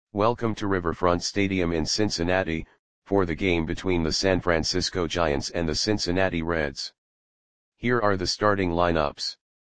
Welcome to Riverfront Stadium in Cincinnati, for the game between the San Francisco Giants and the Cincinnati Reds. Here are the starting lineups.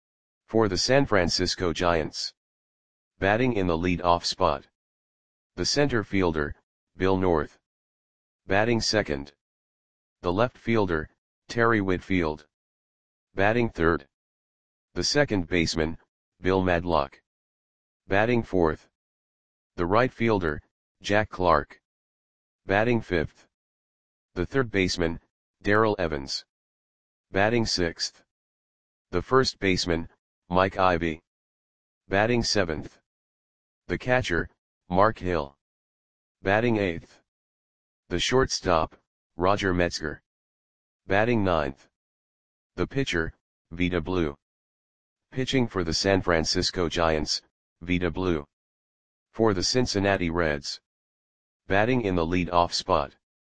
For the San Francisco Giants. Batting in the lead-off spot. The center fielder, Bill North. Batting second. The left fielder, Terry Whitfield. Batting third. The second baseman, Bill Madlock. Batting fourth. The right fielder, Jack Clark. Batting fifth. The third baseman, Darrell Evans. Batting sixth. The first baseman, Mike Ivy. Batting seventh. The catcher, Mark Hill. Batting eighth. The shortstop, Roger Metzger. Batting ninth. The pitcher, Vida Blue. Pitching for the San Francisco Giants, Vida Blue. For the Cincinnati Reds. Batting in the lead-off spot.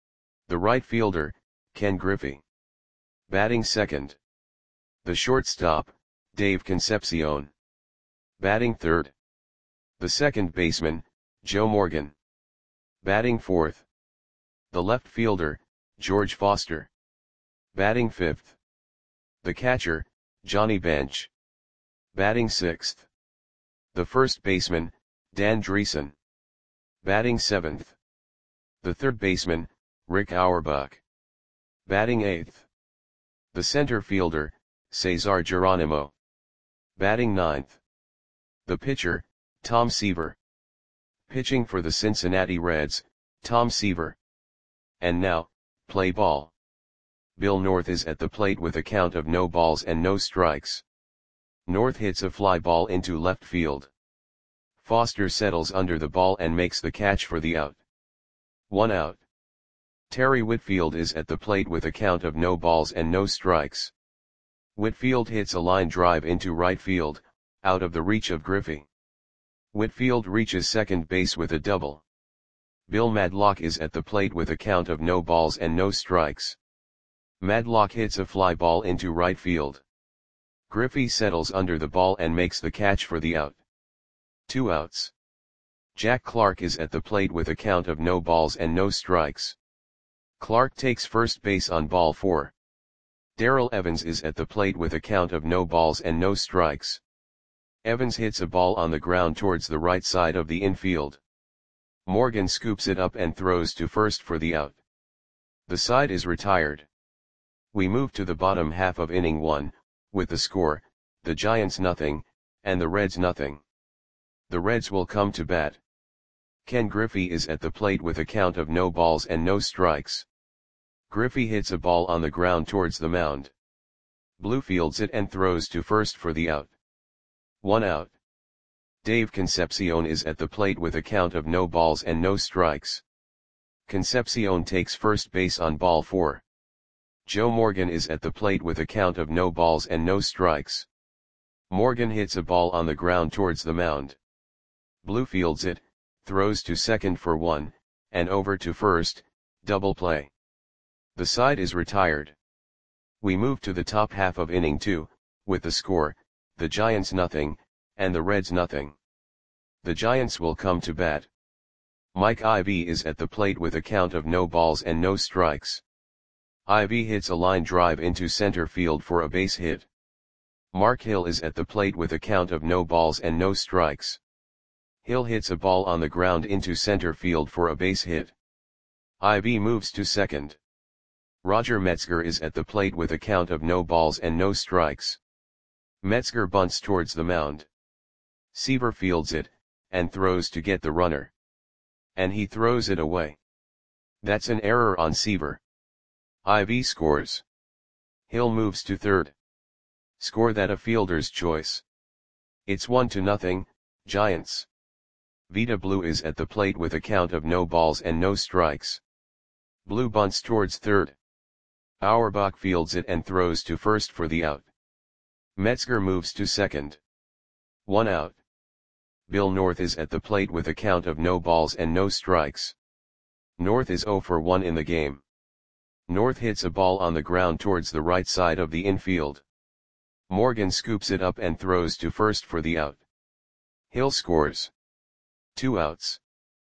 The right fielder, Ken Griffey. Batting second. The shortstop, Dave Concepcion. Batting third. The second baseman, Joe Morgan. Batting fourth. The left fielder, George Foster. Batting fifth. The catcher, Johnny Bench. Batting sixth. The first baseman, Dan Dreesen. Batting seventh. The third baseman, Rick Auerbach. Batting eighth. The center fielder, Cesar Geronimo. Batting ninth. The pitcher, Tom Seaver. Pitching for the Cincinnati Reds, Tom Seaver. And now, play ball. Bill North is at the plate with a count of no balls and no strikes. North hits a fly ball into left field. Foster settles under the ball and makes the catch for the out. 1 out. Terry Whitfield is at the plate with a count of no balls and no strikes. Whitfield hits a line drive into right field, out of the reach of Griffey. Whitfield reaches second base with a double. Bill Madlock is at the plate with a count of no balls and no strikes. Madlock hits a fly ball into right field. Griffey settles under the ball and makes the catch for the out. 2 outs. Jack Clark is at the plate with a count of no balls and no strikes. Clark takes first base on ball 4. Darrell Evans is at the plate with a count of no balls and no strikes. Evans hits a ball on the ground towards the right side of the infield. Morgan scoops it up and throws to first for the out. The side is retired. We move to the bottom half of inning 1, with the score, the Giants nothing, and the Reds nothing. The Reds will come to bat. Ken Griffey is at the plate with a count of no balls and no strikes. Griffey hits a ball on the ground towards the mound. Blue fields it and throws to first for the out. 1 out. Dave Concepcion is at the plate with a count of no balls and no strikes. Concepcion takes first base on ball 4. Joe Morgan is at the plate with a count of no balls and no strikes. Morgan hits a ball on the ground towards the mound. Blue fields it, throws to second for 1, and over to first, double play. The side is retired. We move to the top half of inning 2, with the score, the Giants nothing, and the Reds nothing. The Giants will come to bat. Mike Ivy is at the plate with a count of no balls and no strikes. Ivy hits a line drive into center field for a base hit. Mark Hill is at the plate with a count of no balls and no strikes. Hill hits a ball on the ground into center field for a base hit. Ivy moves to second. Roger Metzger is at the plate with a count of no balls and no strikes. Metzger bunts towards the mound. Seaver fields it, and throws to get the runner. And he throws it away. That's an error on Seaver. Ivy scores. Hill moves to third. Score that a fielder's choice. It's 1-0, Giants. Vida Blue is at the plate with a count of no balls and no strikes. Blue bunts towards third. Auerbach fields it and throws to first for the out. Metzger moves to second. 1 out. Bill North is at the plate with a count of no balls and no strikes. North is 0 for 1 in the game. North hits a ball on the ground towards the right side of the infield. Morgan scoops it up and throws to first for the out. Hill scores. 2 outs.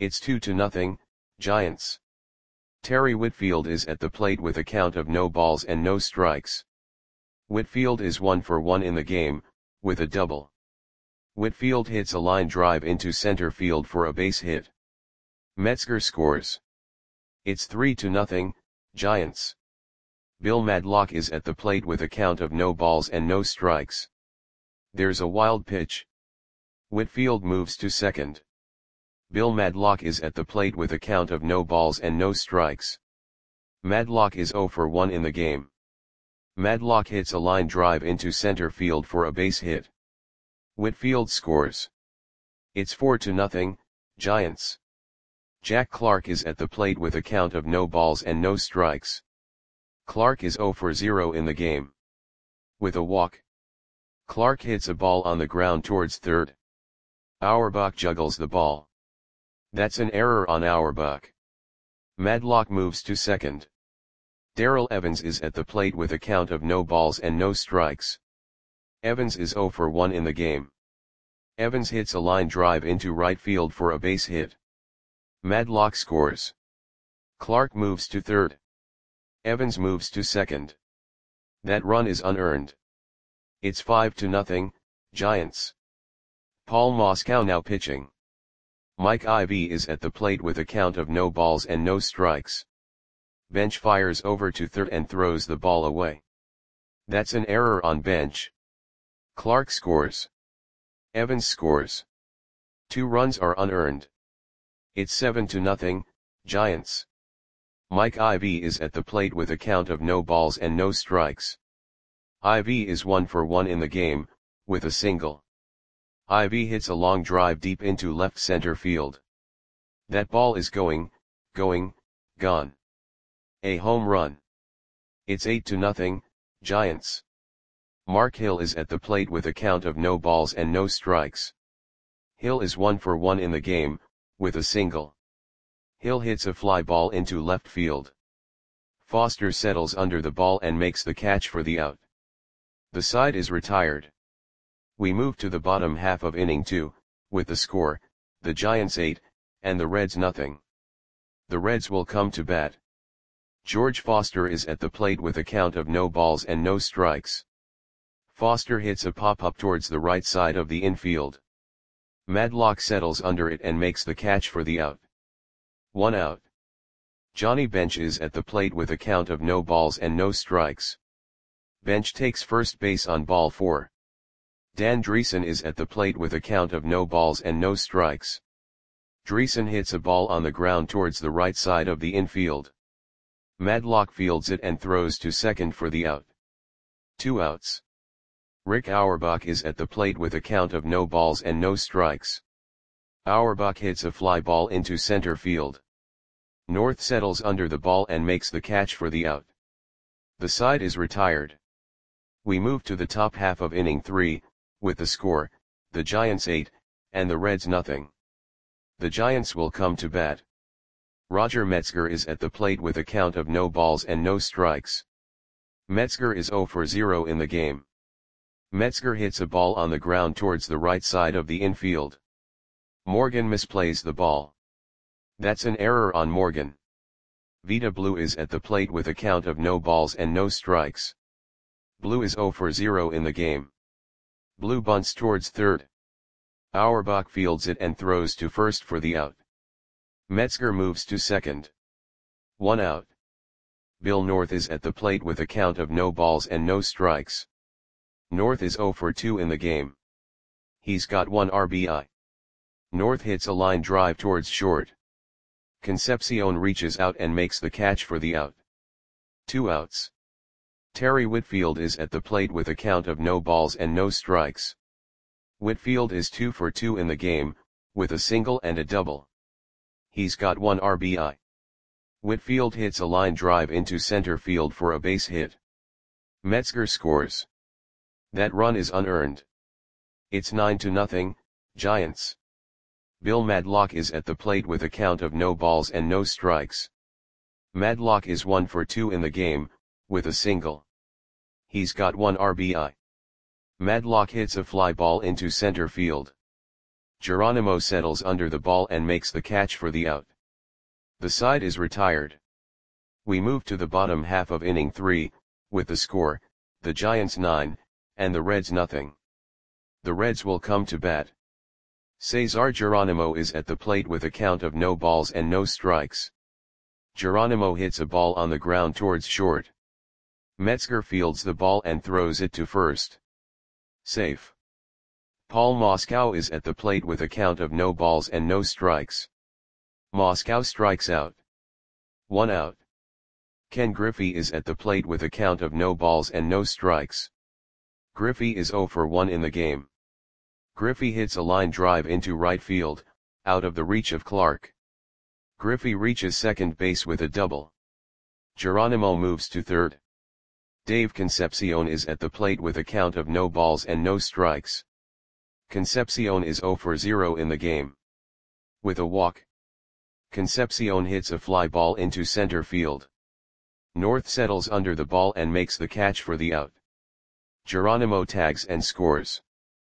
It's 2-0, Giants. Terry Whitfield is at the plate with a count of no balls and no strikes. Whitfield is 1 for 1 in the game, with a double. Whitfield hits a line drive into center field for a base hit. Metzger scores. It's 3-0, Giants. Bill Madlock is at the plate with a count of no balls and no strikes. There's a wild pitch. Whitfield moves to second. Bill Madlock is at the plate with a count of no balls and no strikes. Madlock is 0 for 1 in the game. Madlock hits a line drive into center field for a base hit. Whitfield scores. It's 4-0, Giants. Jack Clark is at the plate with a count of no balls and no strikes. Clark is 0 for 0 in the game. With a walk, Clark hits a ball on the ground towards third. Auerbach juggles the ball. That's an error on Auerbach. Madlock moves to second. Darrell Evans is at the plate with a count of no balls and no strikes. Evans is 0 for 1 in the game. Evans hits a line drive into right field for a base hit. Madlock scores. Clark moves to third. Evans moves to second. That run is unearned. It's 5-0, Giants. Paul Moscow now pitching. Mike Ivy is at the plate with a count of no balls and no strikes. Bench fires over to third and throws the ball away. That's an error on Bench. Clark scores. Evans scores. 2 runs are unearned. It's 7-0, Giants. Mike Ivy is at the plate with a count of no balls and no strikes. Ivy is 1 for 1 in the game, with a single. Ivy hits a long drive deep into left center field. That ball is going, gone. A home run. It's 8-0, Giants. Mark Hill is at the plate with a count of no balls and no strikes. Hill is 1 for 1 in the game, with a single. Hill hits a fly ball into left field. Foster settles under the ball and makes the catch for the out. The side is retired. We move to the bottom half of inning 2, with the score, the Giants 8, and the Reds nothing. The Reds will come to bat. George Foster is at the plate with a count of no balls and no strikes. Foster hits a pop-up towards the right side of the infield. Madlock settles under it and makes the catch for the out. 1 out. Johnny Bench is at the plate with a count of no balls and no strikes. Bench takes first base on ball 4. Dan Dreesen is at the plate with a count of no balls and no strikes. Dreesen hits a ball on the ground towards the right side of the infield. Madlock fields it and throws to second for the out. 2 outs. Rick Auerbach is at the plate with a count of no balls and no strikes. Auerbach hits a fly ball into center field. North settles under the ball and makes the catch for the out. The side is retired. We move to the top half of inning 3, with the score, the Giants 8, and the Reds nothing. The Giants will come to bat. Roger Metzger is at the plate with a count of no balls and no strikes. Metzger is 0 for 0 in the game. Metzger hits a ball on the ground towards the right side of the infield. Morgan misplays the ball. That's an error on Morgan. Vita Blue is at the plate with a count of no balls and no strikes. Blue is 0 for 0 in the game. Blue bunts towards third. Auerbach fields it and throws to first for the out. Metzger moves to second. 1 out. Bill North is at the plate with a count of no balls and no strikes. North is 0 for 2 in the game. He's got 1 RBI. North hits a line drive towards short. Concepcion reaches out and makes the catch for the out. 2 outs. Terry Whitfield is at the plate with a count of no balls and no strikes. Whitfield is 2 for 2 in the game, with a single and a double. He's got 1 RBI. Whitfield hits a line drive into center field for a base hit. Metzger scores. That run is unearned. It's 9-0, Giants. Bill Madlock is at the plate with a count of no balls and no strikes. Madlock is 1 for 2 in the game, with a single. He's got 1 RBI. Madlock hits a fly ball into center field. Geronimo settles under the ball and makes the catch for the out. The side is retired. We move to the bottom half of inning 3, with the score, the Giants 9, and the Reds nothing. The Reds will come to bat. Cesar Geronimo is at the plate with a count of no balls and no strikes. Geronimo hits a ball on the ground towards short. Metzger fields the ball and throws it to first. Safe. Paul Moscow is at the plate with a count of no balls and no strikes. Moscow strikes out. 1 out. Ken Griffey is at the plate with a count of no balls and no strikes. Griffey is 0 for 1 in the game. Griffey hits a line drive into right field, out of the reach of Clark. Griffey reaches second base with a double. Geronimo moves to third. Dave Concepcion is at the plate with a count of no balls and no strikes. Concepcion is 0 for 0 in the game. With a walk, Concepcion hits a fly ball into center field. North settles under the ball and makes the catch for the out. Geronimo tags and scores.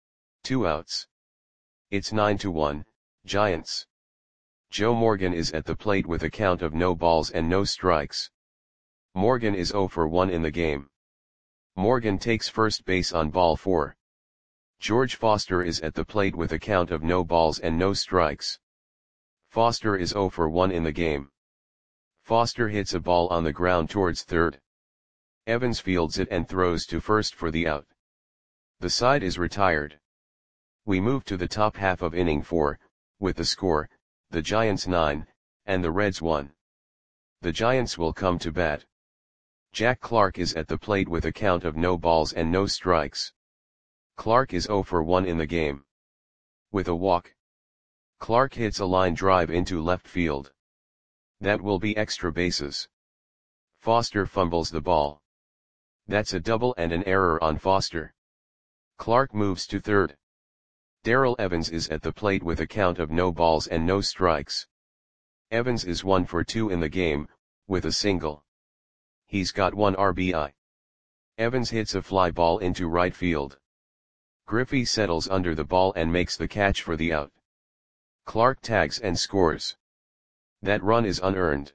2 outs. It's 9-1, Giants. Joe Morgan is at the plate with a count of no balls and no strikes. Morgan is 0 for 1 in the game. Morgan takes first base on ball 4. George Foster is at the plate with a count of no balls and no strikes. Foster is 0 for 1 in the game. Foster hits a ball on the ground towards third. Evans fields it and throws to first for the out. The side is retired. We move to the top half of inning 4, with the score, the Giants 9, and the Reds 1. The Giants will come to bat. Jack Clark is at the plate with a count of no balls and no strikes. Clark is 0 for 1 in the game. With a walk, Clark hits a line drive into left field. That will be extra bases. Foster fumbles the ball. That's a double and an error on Foster. Clark moves to third. Darrell Evans is at the plate with a count of no balls and no strikes. Evans is 1 for 2 in the game, with a single. He's got 1 RBI. Evans hits a fly ball into right field. Griffey settles under the ball and makes the catch for the out. Clark tags and scores. That run is unearned.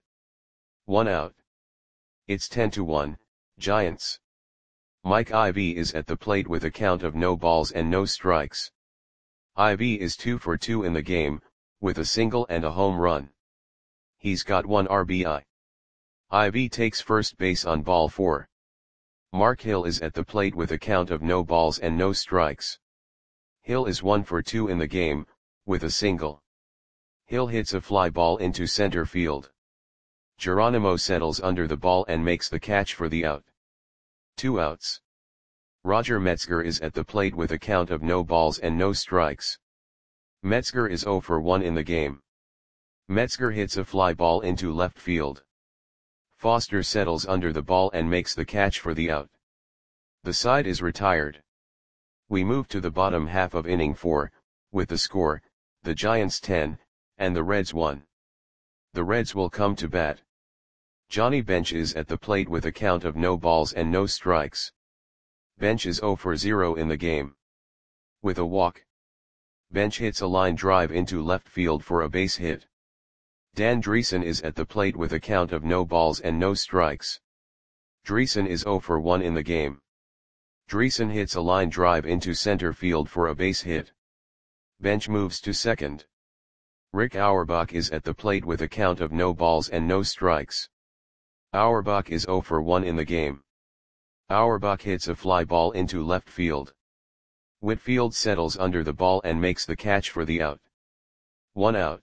1 out. It's 10-1, Giants. Mike Ivy is at the plate with a count of no balls and no strikes. Ivy is 2 for 2 in the game, with a single and a home run. He's got 1 RBI. Ivy takes first base on ball 4. Mark Hill is at the plate with a count of no balls and no strikes. Hill is 1 for 2 in the game, with a single. Hill hits a fly ball into center field. Geronimo settles under the ball and makes the catch for the out. 2 outs. Roger Metzger is at the plate with a count of no balls and no strikes. Metzger is 0 for 1 in the game. Metzger hits a fly ball into left field. Foster settles under the ball and makes the catch for the out. The side is retired. We move to the bottom half of inning 4, with the score, the Giants 10, and the Reds 1. The Reds will come to bat. Johnny Bench is at the plate with a count of no balls and no strikes. Bench is 0 for 0 in the game. With a walk, Bench hits a line drive into left field for a base hit. Dan Dreesen is at the plate with a count of no balls and no strikes. Dreesen is 0 for 1 in the game. Dreesen hits a line drive into center field for a base hit. Bench moves to second. Rick Auerbach is at the plate with a count of no balls and no strikes. Auerbach is 0 for 1 in the game. Auerbach hits a fly ball into left field. Whitfield settles under the ball and makes the catch for the out. 1 out.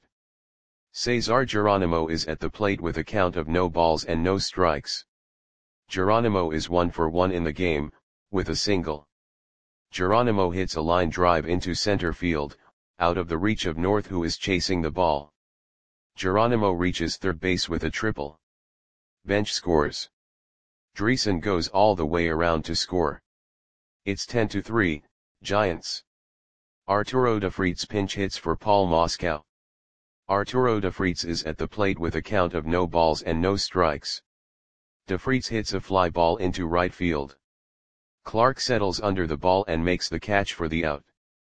Cesar Geronimo is at the plate with a count of no balls and no strikes. Geronimo is 1 for 1 in the game, with a single. Geronimo hits a line drive into center field, out of the reach of North, who is chasing the ball. Geronimo reaches third base with a triple. Bench scores. Dreesen goes all the way around to score. It's 10-3, Giants. Arturo Defreets pinch hits for Paul Moscow. Arturo Defreets is at the plate with a count of no balls and no strikes. Defreets hits a fly ball into right field. Clark settles under the ball and makes the catch for the out.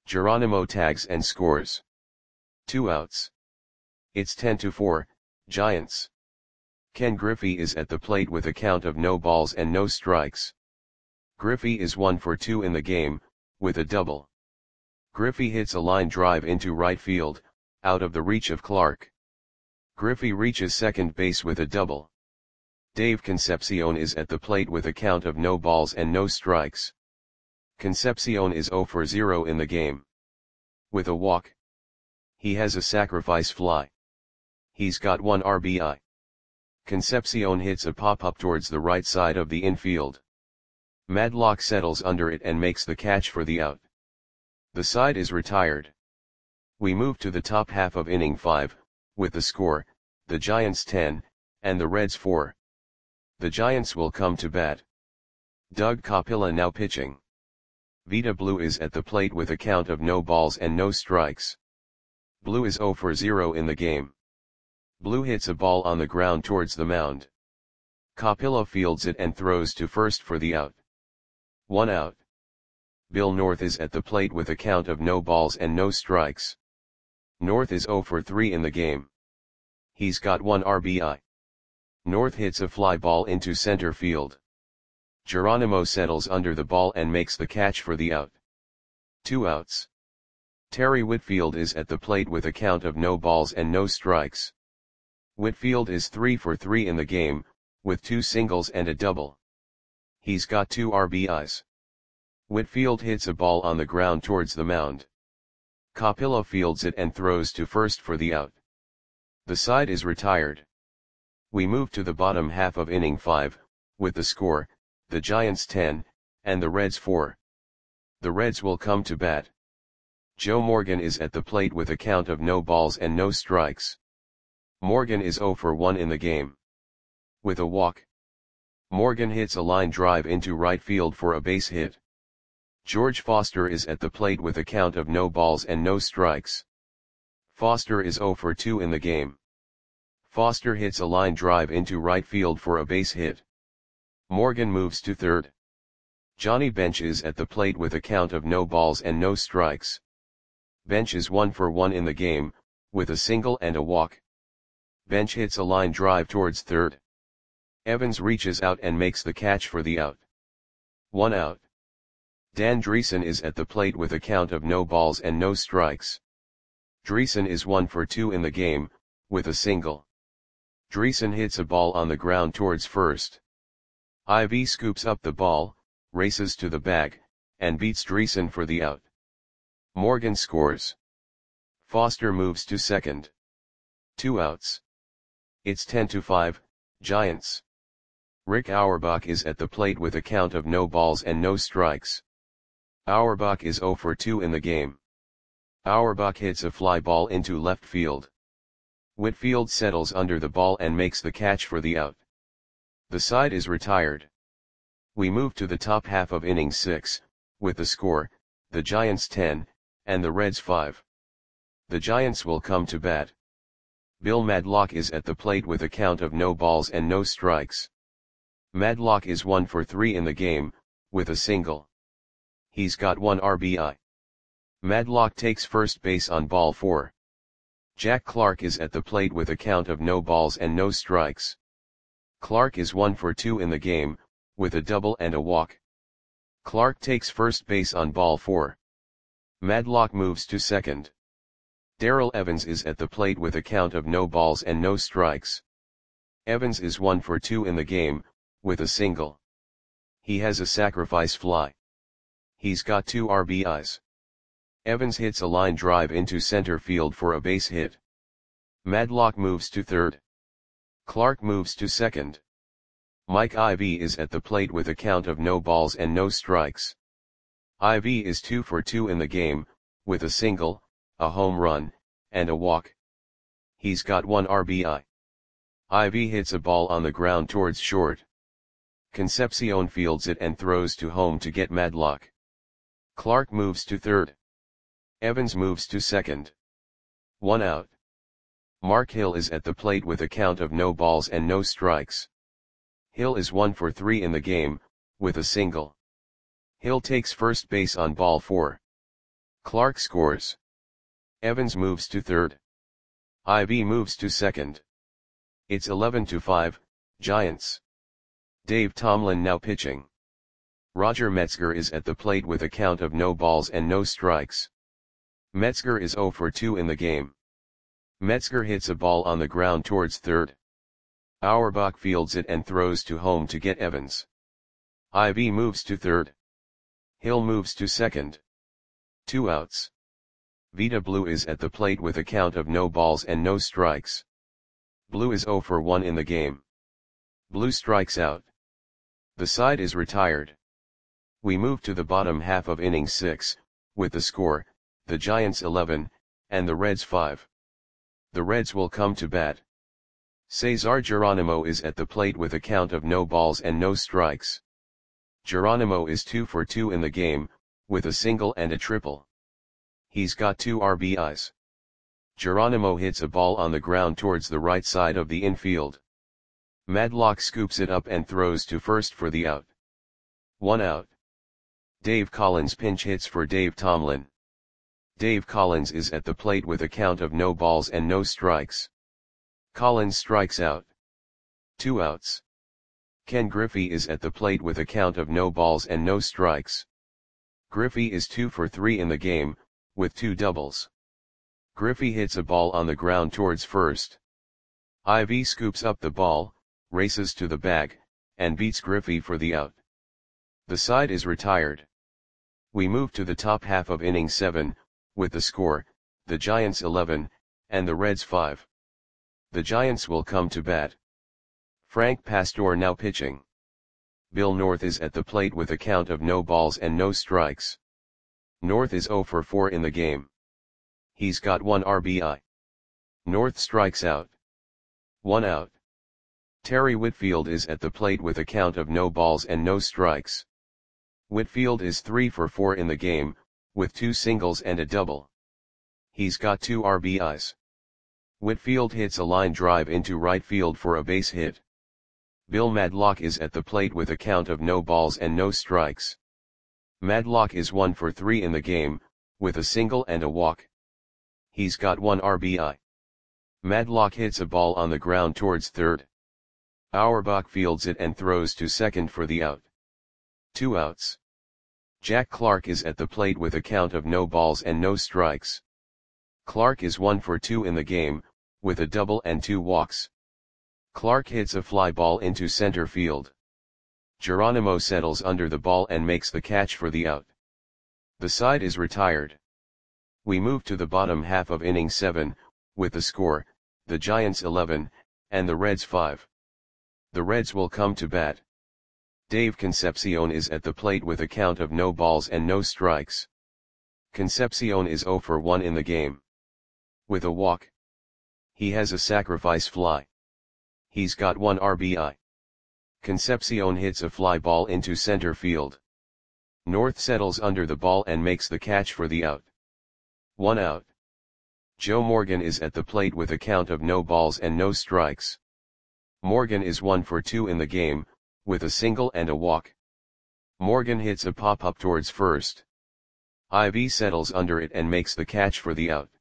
Geronimo tags and scores. 2 outs. It's 10-4, Giants. Ken Griffey is at the plate with a count of no balls and no strikes. Griffey is 1 for 2 in the game, with a double. Griffey hits a line drive into right field, out of the reach of Clark. Griffey reaches second base with a double. Dave Concepcion is at the plate with a count of no balls and no strikes. Concepcion is 0 for 0 in the game. With a walk. He has a sacrifice fly. He's got 1 RBI. Concepcion hits a pop-up towards the right side of the infield. Madlock settles under it and makes the catch for the out. The side is retired. We move to the top half of inning 5, with the score, the Giants 10, and the Reds 4. The Giants will come to bat. Doug Capilla now pitching. Vita Blue is at the plate with a count of no balls and no strikes. Blue is 0 for 0 in the game. Blue hits a ball on the ground towards the mound. Capilla fields it and throws to first for the out. 1 out. Bill North is at the plate with a count of no balls and no strikes. North is 0 for 3 in the game. He's got 1 RBI. North hits a fly ball into center field. Geronimo settles under the ball and makes the catch for the out. 2 outs. Terry Whitfield is at the plate with a count of no balls and no strikes. Whitfield is 3 for 3 in the game, with 2 singles and a double. He's got 2 RBIs. Whitfield hits a ball on the ground towards the mound. Capilla fields it and throws to first for the out. The side is retired. We move to the bottom half of inning 5, with the score, the Giants 10, and the Reds 4. The Reds will come to bat. Joe Morgan is at the plate with a count of no balls and no strikes. Morgan is 0 for 1 in the game. With a walk. Morgan hits a line drive into right field for a base hit. George Foster is at the plate with a count of no balls and no strikes. Foster is 0 for 2 in the game. Foster hits a line drive into right field for a base hit. Morgan moves to third. Johnny Bench is at the plate with a count of no balls and no strikes. Bench is 1 for 1 in the game, with a single and a walk. Bench hits a line drive towards third. Evans reaches out and makes the catch for the out. 1 out. Dan Dreesen is at the plate with a count of no balls and no strikes. Dreesen is 1 for 2 in the game, with a single. Dreesen hits a ball on the ground towards first. Ivy scoops up the ball, races to the bag, and beats Dreesen for the out. Morgan scores. Foster moves to second. 2 outs. It's 10-5, Giants. Rick Auerbach is at the plate with a count of no balls and no strikes. Auerbach is 0 for 2 in the game. Auerbach hits a fly ball into left field. Whitfield settles under the ball and makes the catch for the out. The side is retired. We move to the top half of inning 6, with the score, the Giants 10, and the Reds 5. The Giants will come to bat. Bill Madlock is at the plate with a count of no balls and no strikes. Madlock is 1 for 3 in the game, with a single. He's got 1 RBI. Madlock takes first base on ball 4. Jack Clark is at the plate with a count of no balls and no strikes. Clark is 1 for 2 in the game, with a double and a walk. Clark takes first base on ball 4. Madlock moves to second. Darrell Evans is at the plate with a count of no balls and no strikes. Evans is 1 for 2 in the game, with a single. He has a sacrifice fly. He's got 2 RBIs. Evans hits a line drive into center field for a base hit. Madlock moves to third. Clark moves to second. Mike Ivy is at the plate with a count of no balls and no strikes. Ivy is 2 for 2 in the game, with a single, a home run, and a walk. He's got 1 RBI. Ivy hits a ball on the ground towards short. Concepcion fields it and throws to home to get Madlock. Clark moves to third. Evans moves to second. 1 out. Mark Hill is at the plate with a count of no balls and no strikes. Hill is 1 for 3 in the game, with a single. Hill takes first base on ball 4. Clark scores. Evans moves to third. Ivy moves to second. It's 11-5, Giants. Dave Tomlin now pitching. Roger Metzger is at the plate with a count of no balls and no strikes. Metzger is 0 for 2 in the game. Metzger hits a ball on the ground towards third. Auerbach fields it and throws to home to get Evans. Ivy moves to third. Hill moves to second. 2 outs. Vita Blue is at the plate with a count of no balls and no strikes. Blue is 0 for 1 in the game. Blue strikes out. The side is retired. We move to the bottom half of inning 6, with the score, the Giants 11, and the Reds 5. The Reds will come to bat. Cesar Geronimo is at the plate with a count of no balls and no strikes. Geronimo is 2 for 2 in the game, with a single and a triple. He's got 2 RBIs. Geronimo hits a ball on the ground towards the right side of the infield. Madlock scoops it up and throws to first for the out. 1 out. Dave Collins pinch hits for Dave Tomlin. Dave Collins is at the plate with a count of no balls and no strikes. Collins strikes out. 2 outs. Ken Griffey is at the plate with a count of no balls and no strikes. Griffey is 2 for 3 in the game, with 2 doubles. Griffey hits a ball on the ground towards first. Ivy scoops up the ball, races to the bag, and beats Griffey for the out. The side is retired. We move to the top half of inning 7, with the score, the Giants 11, and the Reds 5. The Giants will come to bat. Frank Pastor now pitching. Bill North is at the plate with a count of no balls and no strikes. North is 0 for 4 in the game. He's got 1 RBI. North strikes out. 1 out. Terry Whitfield is at the plate with a count of no balls and no strikes. Whitfield is 3 for 4 in the game, with 2 singles and a double. He's got 2 RBIs. Whitfield hits a line drive into right field for a base hit. Bill Madlock is at the plate with a count of no balls and no strikes. Madlock is 1 for 3 in the game, with a single and a walk. He's got 1 RBI. Madlock hits a ball on the ground towards third. Auerbach fields it and throws to second for the out. 2 outs. Jack Clark is at the plate with a count of no balls and no strikes. Clark is 1 for 2 in the game, with a double and 2 walks. Clark hits a fly ball into center field. Geronimo settles under the ball and makes the catch for the out. The side is retired. We move to the bottom half of inning 7, with the score, the Giants 11, and the Reds 5. The Reds will come to bat. Dave Concepcion is at the plate with a count of no balls and no strikes. Concepcion is 0 for 1 in the game. With a walk. He has a sacrifice fly. He's got 1 RBI. Concepcion hits a fly ball into center field. North settles under the ball and makes the catch for the out. 1 out. Joe Morgan is at the plate with a count of no balls and no strikes. Morgan is 1 for 2 in the game, with a single and a walk. Morgan hits a pop-up towards first. Ivy settles under it and makes the catch for the out.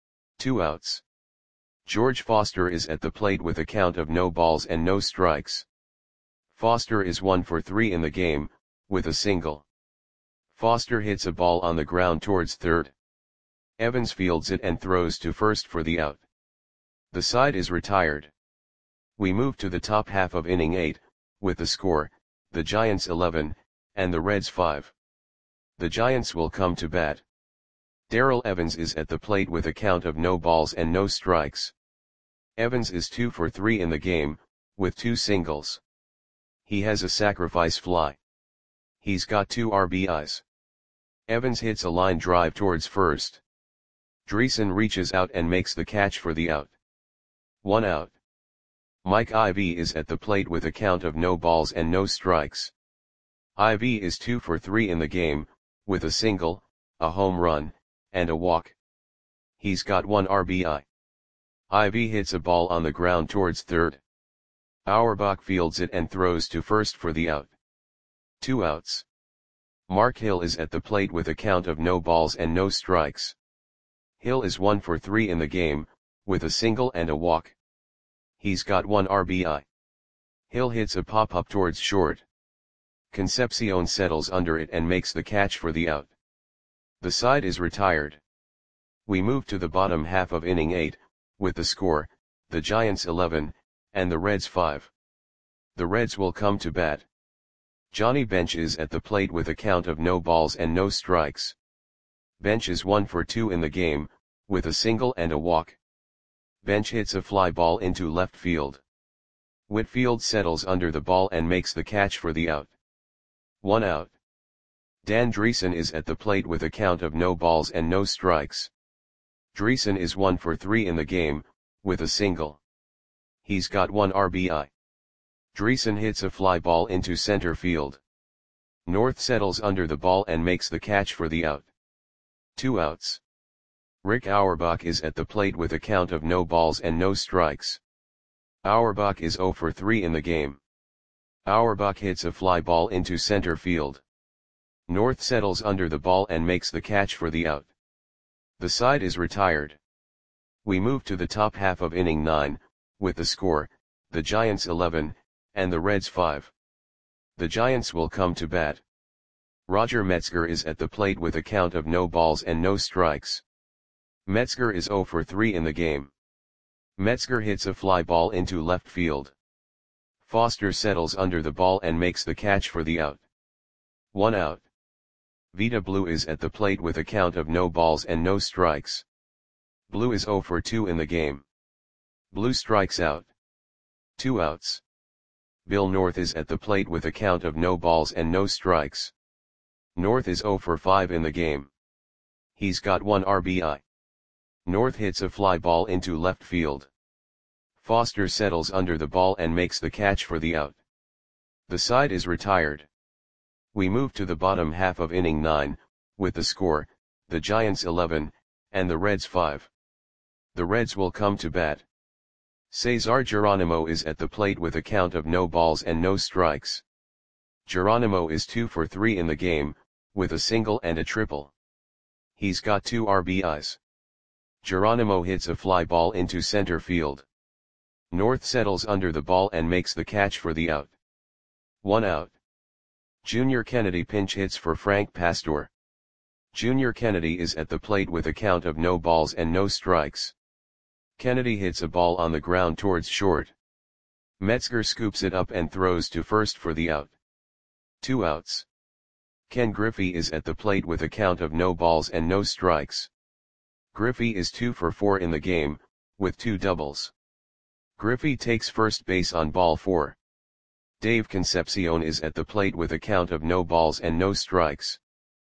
2 outs. George Foster is at the plate with a count of no balls and no strikes. Foster is 1 for 3 in the game, with a single. Foster hits a ball on the ground towards third. Evans fields it and throws to first for the out. The side is retired. We move to the top half of inning 8, with the score, the Giants 11, and the Reds 5. The Giants will come to bat. Darrell Evans is at the plate with a count of no balls and no strikes. Evans is 2 for 3 in the game, with 2 singles. He has a sacrifice fly. He's got 2 RBIs. Evans hits a line drive towards first. Dreesen reaches out and makes the catch for the out. 1 out. Mike Ivy is at the plate with a count of no balls and no strikes. Ivy is 2 for 3 in the game, with a single, a home run, and a walk. He's got 1 RBI. Ivy hits a ball on the ground towards third. Auerbach fields it and throws to first for the out. 2 outs. Mark Hill is at the plate with a count of no balls and no strikes. Hill is 1 for 3 in the game, with a single and a walk. He's got 1 RBI. Hill hits a pop-up towards short. Concepcion settles under it and makes the catch for the out. The side is retired. We move to the bottom half of inning 8, with the score, the Giants 11, and the Reds 5. The Reds will come to bat. Johnny Bench is at the plate with a count of no balls and no strikes. Bench is 1 for 2 in the game, with a single and a walk. Bench hits a fly ball into left field. Whitfield settles under the ball and makes the catch for the out. 1 out. Dan Dreesen is at the plate with a count of no balls and no strikes. Dreesen is 1 for 3 in the game, with a single. He's got 1 RBI. Dreesen hits a fly ball into center field. North settles under the ball and makes the catch for the out. 2 outs. Rick Auerbach is at the plate with a count of no balls and no strikes. Auerbach is 0 for 3 in the game. Auerbach hits a fly ball into center field. North settles under the ball and makes the catch for the out. The side is retired. We move to the top half of inning 9, with the score, the Giants 11, and the Reds 5. The Giants will come to bat. Roger Metzger is at the plate with a count of no balls and no strikes. Metzger is 0 for 3 in the game. Metzger hits a fly ball into left field. Foster settles under the ball and makes the catch for the out. 1 out. Vida Blue is at the plate with a count of no balls and no strikes. Blue is 0 for 2 in the game. Blue strikes out. 2 outs. Bill North is at the plate with a count of no balls and no strikes. North is 0 for 5 in the game. He's got 1 RBI. North hits a fly ball into left field. Foster settles under the ball and makes the catch for the out. The side is retired. We move to the bottom half of inning 9, with the score, the Giants 11, and the Reds 5. The Reds will come to bat. Cesar Geronimo is at the plate with a count of no balls and no strikes. Geronimo is 2 for 3 in the game, with a single and a triple. He's got 2 RBIs. Geronimo hits a fly ball into center field. North settles under the ball and makes the catch for the out. 1 out. Junior Kennedy pinch hits for Frank Pastor. Junior Kennedy is at the plate with a count of no balls and no strikes. Kennedy hits a ball on the ground towards short. Metzger scoops it up and throws to first for the out. 2 outs. Ken Griffey is at the plate with a count of no balls and no strikes. Griffey is 2 for 4 in the game, with 2 doubles. Griffey takes first base on ball 4. Dave Concepcion is at the plate with a count of no balls and no strikes.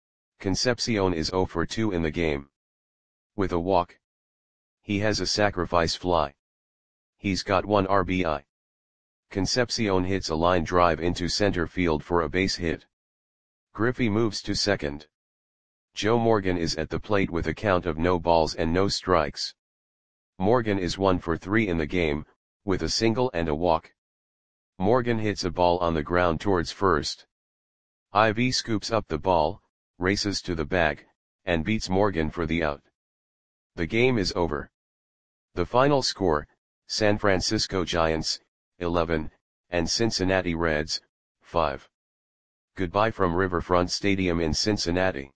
Concepcion is 0 for 2 in the game. With a walk. He has a sacrifice fly. He's got 1 RBI. Concepcion hits a line drive into center field for a base hit. Griffey moves to second. Joe Morgan is at the plate with a count of no balls and no strikes. Morgan is 1 for 3 in the game, with a single and a walk. Morgan hits a ball on the ground towards first. Ivy scoops up the ball, races to the bag, and beats Morgan for the out. The game is over. The final score, San Francisco Giants, 11, and Cincinnati Reds, 5. Goodbye from Riverfront Stadium in Cincinnati.